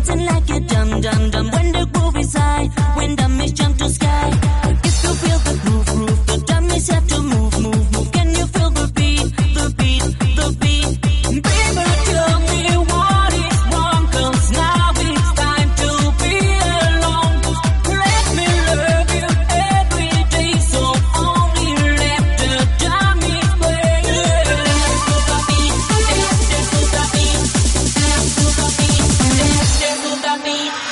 dancing like a dum dum dum. When the groove is high, when dummies jump to sky. If you feel the groove, groove, the dummies have to move, move, move. Can you feel the beat, the beat, the beat? Baby, tell me what is wrong, 'cause now it's time to be alone. Let me love you every day, so only let the dummies play. Dance to the beat, dance to the beat, dance to the beat, dance to the beat.